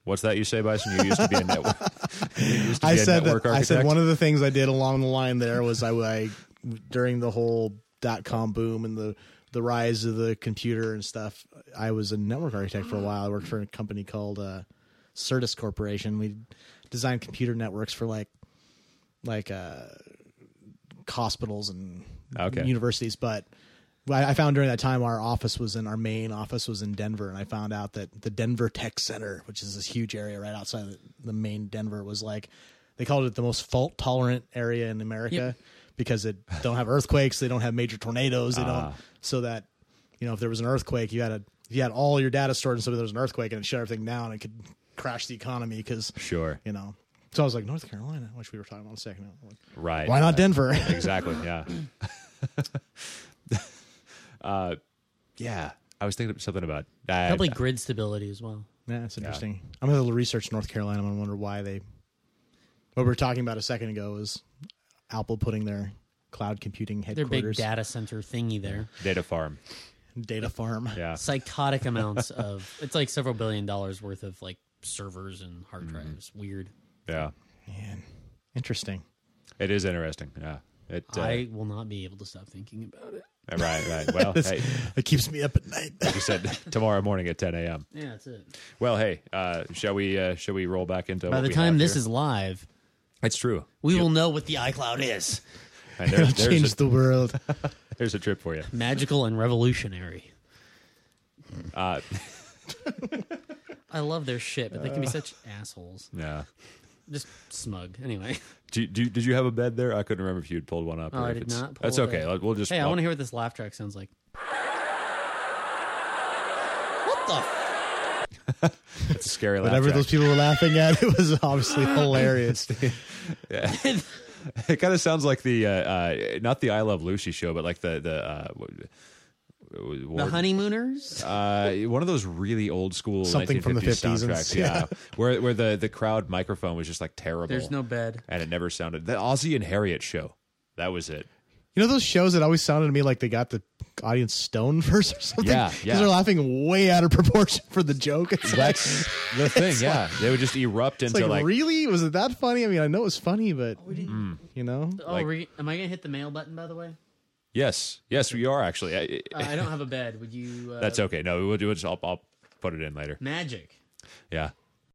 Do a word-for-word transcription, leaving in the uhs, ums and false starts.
What's that you say, Bison? You used to be a network. you used to be I a said network that. I architect? said one of the things I did along the line there was I, I during the whole dot com boom and the the rise of the computer and stuff. I was a network architect for a while. I worked for a company called uh, Certus Corporation. We designed computer networks for like like uh, hospitals and Okay. universities, but. I found during that time our office was in our main office was in Denver, and I found out that the Denver Tech Center, which is this huge area right outside of the main Denver, was like they called it the most fault tolerant area in America Yep. because it don't have earthquakes, they don't have major tornadoes, they Ah. don't so that you know if there was an earthquake, you had a you had all your data stored, and so if there was an earthquake and it shut everything down, it could crash the economy because Sure. you know. So I was like North Carolina, which we were talking about a second ago. Right. Why not Denver? Exactly. Yeah. uh, yeah. I was thinking of something about uh, Probably grid stability as well. Yeah, that's interesting. I'm going to research North Carolina. I'm going to wonder why they. What we were talking about a second ago was Apple putting their cloud computing Their headquarters, big data center thingy there. data farm. data farm. Yeah. Psychotic amounts of it's like several billion dollars worth of like servers and hard drives. Weird. Yeah. Man, interesting. It is interesting. Yeah. It. Uh, I will not be able to stop thinking about it. right. Right. Well, hey, It keeps me up at night. you said tomorrow morning at ten a.m. Yeah, that's it. Well, hey, uh, shall we? Uh, shall we roll back into? By what the we time have this here? is live, it's true. we You- will know what the iCloud is. And there, It'll there's, change a, the world. there's a trip for you. Magical and revolutionary. Uh, I love their shit, but they can be such assholes. yeah. Just smug. Anyway. Do, do, did you have a bed there? I couldn't remember if you had pulled one up. Oh, or I if did it's- not pull That's a okay. bed. We'll just. Hey, I I'll- want to hear what this laugh track sounds like. What the? F- It's a scary laugh Whatever track. those people were laughing at, it was obviously hilarious. Yeah. It kind of sounds like the uh, uh, not the I Love Lucy show, but like the the uh, the Ward- honeymooners? uh, one of those really old school Something from the nineteen fifties fifties and- soundtracks, yeah, where where the the crowd microphone was just like terrible. There's no bed. and it never sounded. The Ozzy and Harriet show, that was it. You know those shows that always sounded to me like they got the audience stoned first or something? Yeah, Because yeah. they're laughing way out of proportion for the joke. It's like, That's the thing. Yeah, they would just erupt it's into like, like, really? Was it that funny? I mean, I know it was funny, but, you know? Oh, Like- re- am I going to hit the mail button, by the way? yes, yes, we are actually. I, Uh, I don't have a bed. Would you... Uh, That's okay. No, we'll do it. I'll, I'll put it in later. Magic. Yeah.